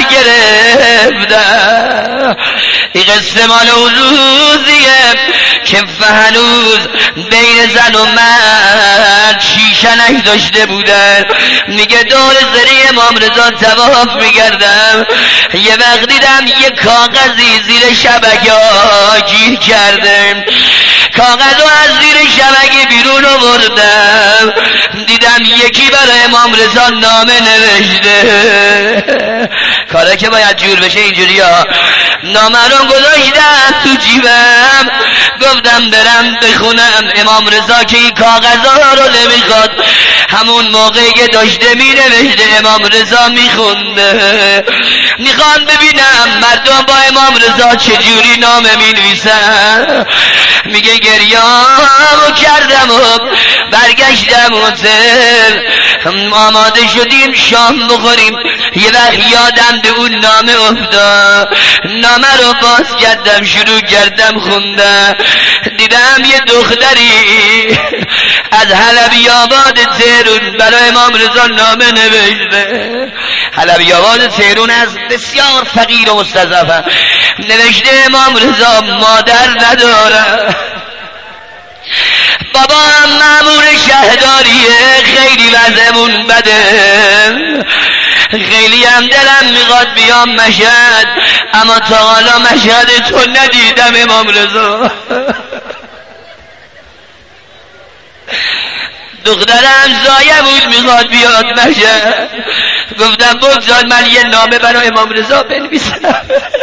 گرفتم. این قصه مال حضوزیه که هنوز بین زن و مرد شیشنک داشته بودن. میگه دور زری امام رضا طواف میگردم، یه وقت دیدم یه کاغذی زیر شبکه گیر کرده. کاغذو از زیر شبکه بیرون آوردم، دیدم یکی برای امام رضا نامه نوشته. کاره که باید جور بشه اینجوری ها. نامه رو گذاشتم تو جیبم، گفتم برم بخونم. امام رضا که این کاغذها رو نمیخواد، همون موقعی که داشته می نوشته امام رضا میخونده. میخوام ببینم مردم با امام رضا چجوری نامه می نویسن. میگه گریه‌مو کردم و برگشتم هتل، آماده شدیم شام بخوریم. یه وقت یادم به اون نامه افتاد، نامه رو باز کردم شروع کردم خوندم. دیدم یه دختری از حلبی آباد تهران برای امام رضا نامه نوشته. حلبی آباد تهران از بسیار فقیر و مستضعف نوشته امام رضا مادر ندارم، بابا هم مأمور شهرداریه، خیلی وضعمون بده، خیلی هم دلم میخواد بیام مشهد، اما تا حالا مشهد تو ندیدم امام رضا. دخترم زایه بود میخواد بیاد مشهد. گفتم بگذار من یه نامه برای امام رضا بنویسم.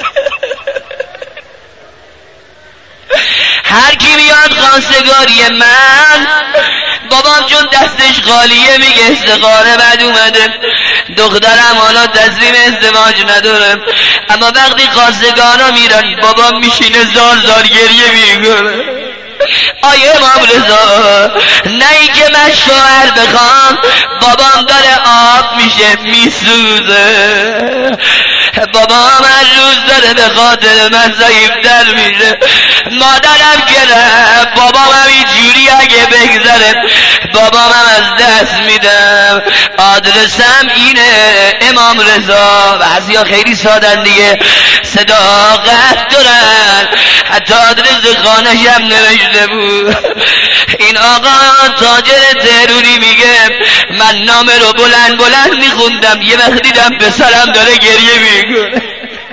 هر کی میاد خواستگاری من، بابام چون دستش خالیه میگه استخاره بد اومده، دخترم حالا تصمیم ازدواج نداره، اما وقتی خواستگارا میرن بابام میشینه زار زار گریه میکنه. آیه امام رضا، نه ای که من شوهر بخوام بابام داره آب میشه میسوزه، بابام هر روز داره به خاطر من ضعیفتر میشه. مادرم گره، بابام هم اینجوری اگه بگذره بابام هم از دست میدم. آدرسم اینه امام رضا. بعضیا خیلی سادن دیگه، صداقت دارن، حتی آدرس خانش هم نوشته بود. این آقا تاجر تهرونی میگه من نامه رو بلند بلند میخوندم، یه وقت دیدم پسرم داره گریه میکنه.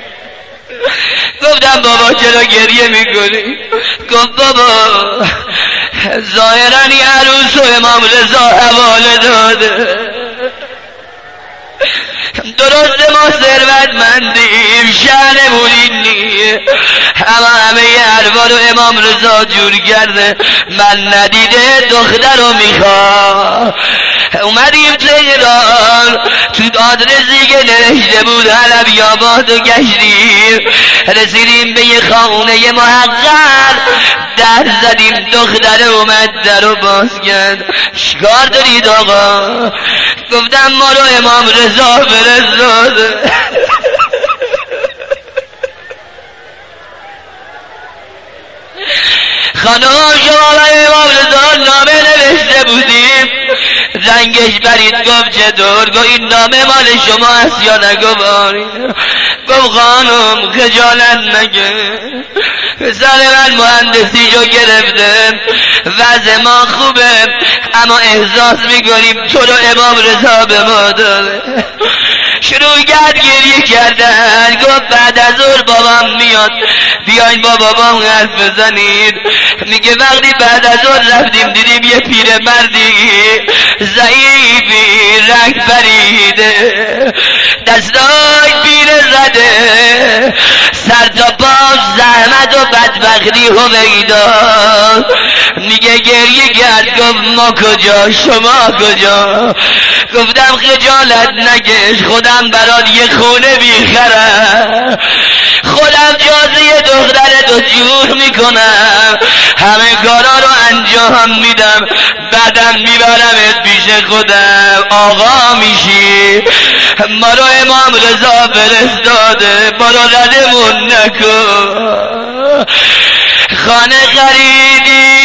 گفتم بابا چرا گریه میکنی؟ گفت بابا ظاهرا این عروس و امام رضا حواله داده. درست ما ثروتمندیم، شأن بودین نیه، همه حرفا رو امام رضا جور کرده. من ندیده دختر رو میخوام. اومدیم تهران، تو آدرسی که نوشته بود حلبی آباد و گشتیم، رسیدیم به یه خانه محقر، در زدیم، دختر اومد در رو باز کرد. چیکار دارید آقا؟ گفتم ما رو امام رضا فرستاده. خانم شما برای امام رضا نامه نوشته بودیم، رنگش برید. گفت چطور؟ گفت این نامه مال شما است یا نه؟ گفت خانم خجالت نگه، پسر من مهندسیشو گرفته، وضع ما خوبه، اما احساس میکنیم تو رو امام رضا به ما داده. شروع کرد گریه کردن. گفت بعد از ظهر بابام میاد، بیاین با بابام حرف بزنید. میگه وقتی بعد از ظهر رفتیم دیدیم یه پیرمردی ضعیفی رنگ پریده، دستای پیر زده، سر تا پاش زحمت و بدبختی هویدا. میگه گریه کرد. گفت ما کجا شما کجا؟ گفتم خجالت نکش، خودم برات یه خونه بیخرم، خودم جازه دخترتو جور میکنم، همه کارا رو انجام میدم، بعدم میبرمت پیش خودم، آقا میشی. ما رو امام رضا فرستاده، ما رو ردمون نکن. خانه خریدی،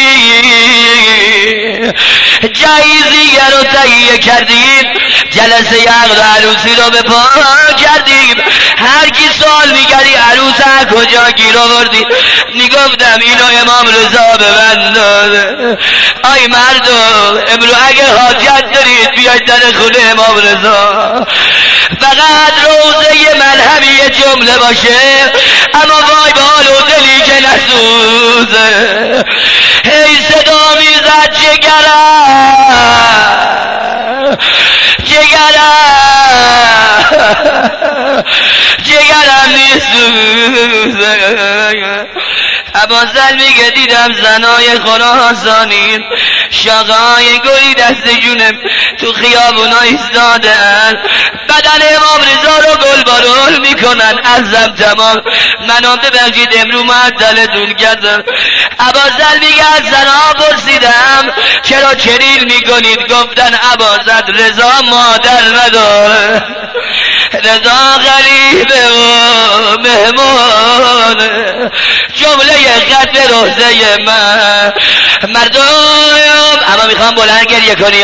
جایزیه رو تهیه کردیم، جلسه عقد عروسی رو به پا کردیم. هر کی سوال میکردی عروس کجا گیر آوردی؟ میگفتم اینو امام رضا به من داده. آی مردم امرو اگه حاجت دارید بیاید در خونه امام رضا، فقط روزه ملهمی جمله باشه، اما وای به حال و دلی که نسوزه. هی صدا میزد جگرم میسوزه. ابوذر میگه دیدم زنای خراسانی شاقای گلی دستشونه تو خیابونا ایستادن، بدن امام رضا رو گل بارول میکنن. عزم تمام، منم ببخشید امرو معطلتون کردم. ابوذر میگه از زنها پرسیدم چرا چنین میکنید؟ گفتن ابوذر رضا مادر نداره، رضا غریبه و مهمانه. جمله خط روزه من مردم، اما میخوام بلند گریه کنی،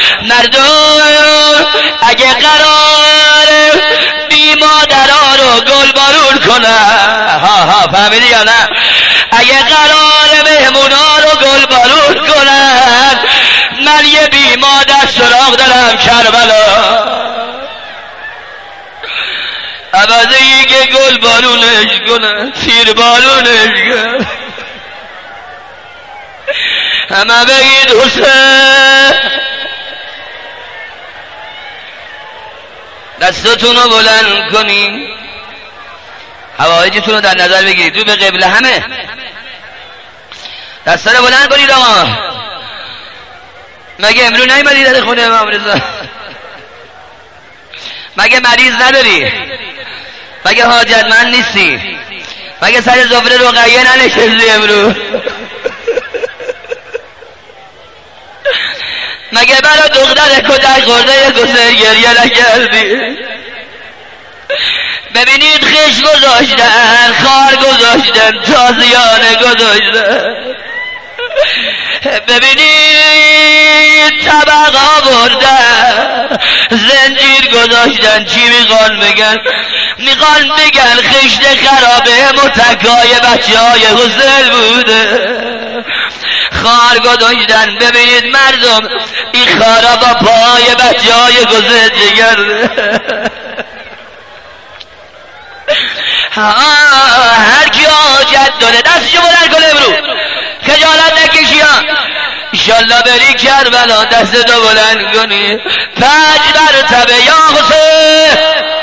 مردم اگه قراره بی مادرها رو گل بارون کنن، فهمیدی یا نه؟ اگه قراره مهمونا رو گل بارون کنن، من یه بی مادر سراغ دارم کربلا. عوضه ای که گل بارونش کنن تیر بارونش کنن. همه بگید حسین. دستتون رو بلند کنین، حوایجتون رو در نظر بگیرید، رو به قبله همه دستا رو بلند کنید. آقا مگه امرو نیومدی در خونه امام رضا؟ مگه مریض نداری؟ مگه حاجتمند نیستی؟ مگه سر زفره رقیه ننشستی امرو؟ مگه برا دختر کتک خورده گسر گریه نکردی؟ ببینید خش گذاشتن، خار گذاشتن، تازیانه گذاشتن، ببینید طبق آوردن، زنجیر گذاشتن. چی میخوان بگن؟ میخوان بگن خشت خرابه متکای بچه های حسین بوده، خار گذاشتن. ببینید مردم این خارا با پای بچه های حسین جگرده. هر کی حاجت داره دستشو بلند کنه امرو، خجالت نکشی ها. انشالله بری کربلا دستتو بلند کنی. 5 مرتبه یا حسین.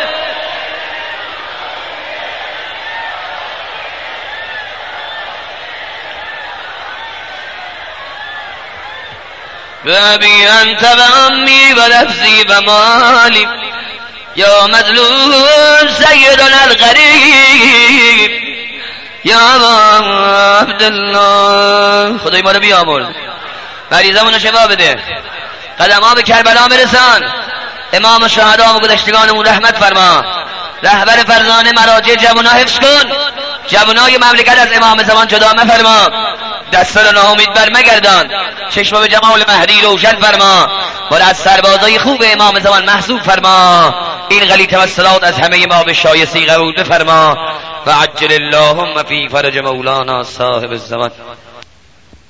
بابی انت و امی و نفسی و مالی یا مظلوم سیدنا الغریب یا عبدالله. خدای ما رو بیامرز، مریضمون رو شفا بده، قدم ها به کربلا برسان، امام شهدا و گذشتگانمون رحمت فرما، رهبر فرزانه مراجع جوانها حفظ کن، جوانای مملکت از امام زمان جدا مفرما. دست را ناامید بر مگردان، چشم به جمال مهدی روشن فرما، بر از سربازای خوب امام زمان محسوب فرما. این غلی توسلات از همه ما به شایسته قبول بفرما و عجل اللهم فی فرج مولانا صاحب الزمان.